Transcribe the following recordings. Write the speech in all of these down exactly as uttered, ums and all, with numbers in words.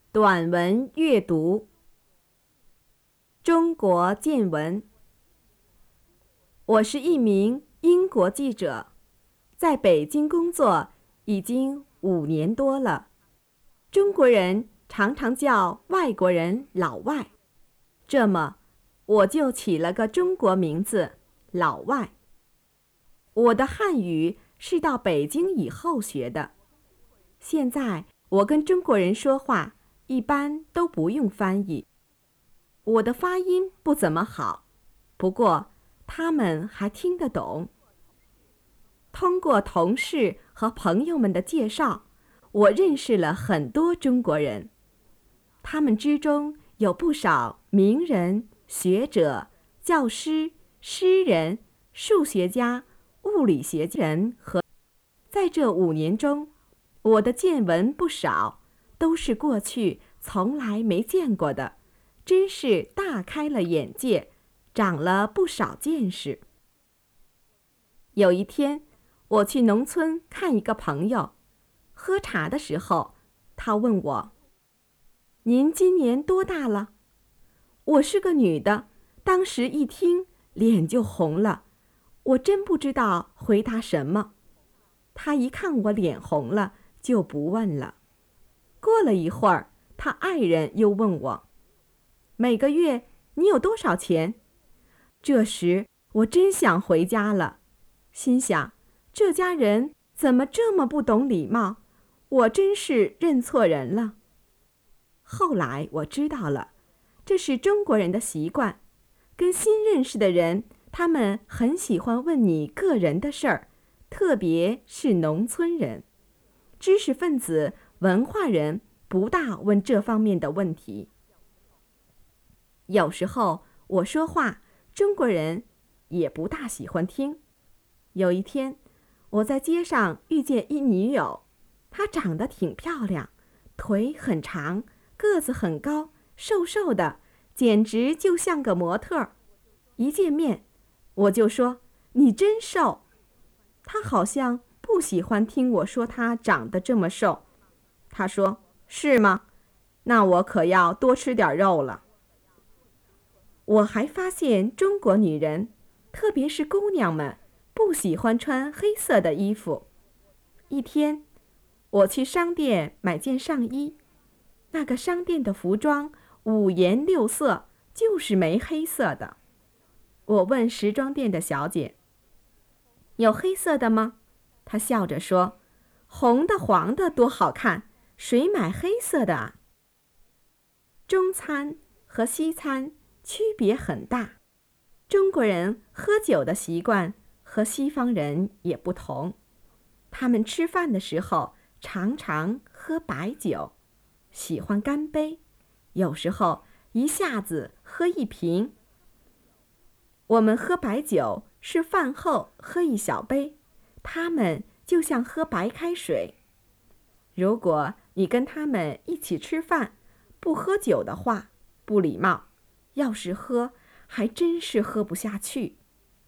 短文阅读。中国见闻。我是一名英国记者，在北京工作已经五年多了。中国人常常叫外国人老外，这么我就起了个中国名字老外。我的汉语是到北京以后学的，现在我跟中国人说话一般都不用翻译。我的发音不怎么好，不过他们还听得懂。通过同事和朋友们的介绍，我认识了很多中国人，他们之中有不少名人、学者、教师、诗人、数学家、物理学人和在这五年中，我的见闻不少，都是过去从来没见过的，真是大开了眼界，长了不少见识。有一天，我去农村看一个朋友，喝茶的时候，他问我：“您今年多大了？”我是个女的，当时一听脸就红了，我真不知道回答什么。他一看我脸红了，就不问了。过了一会儿，他爱人又问我：“每个月你有多少钱？”这时我真想回家了，心想这家人怎么这么不懂礼貌，我真是认错人了。后来我知道了，这是中国人的习惯，跟新认识的人，他们很喜欢问你个人的事儿，特别是农村人。知识分子、文化人不大问这方面的问题。有时候我说话，中国人也不大喜欢听。有一天，我在街上遇见一女友，她长得挺漂亮，腿很长，个子很高，瘦瘦的，简直就像个模特。一见面，我就说：“你真瘦。”她好像不喜欢听我说她长得这么瘦。她说：“是吗？那我可要多吃点肉了。”我还发现中国女人，特别是姑娘们，不喜欢穿黑色的衣服。一天，我去商店买件上衣，那个商店的服装五颜六色，就是没黑色的。我问时装店的小姐：“有黑色的吗？”她笑着说：“红的黄的多好看，谁买黑色的啊？”中餐和西餐区别很大，中国人喝酒的习惯和西方人也不同。他们吃饭的时候常常喝白酒，喜欢干杯，有时候一下子喝一瓶。我们喝白酒是饭后喝一小杯，他们就像喝白开水。如果你跟他们一起吃饭，不喝酒的话，不礼貌。要是喝，还真是喝不下去。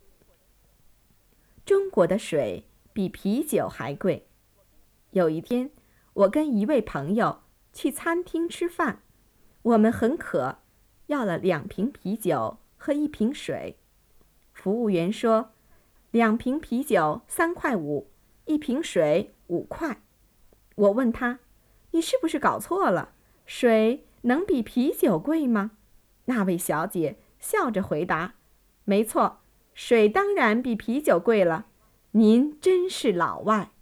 中国的水比啤酒还贵。有一天，我跟一位朋友去餐厅吃饭，我们很渴，要了两瓶啤酒和一瓶水。服务员说，两瓶啤酒三块五，一瓶水五块。我问他，你是不是搞错了？水能比啤酒贵吗？那位小姐笑着回答：“没错，水当然比啤酒贵了。您真是老外。”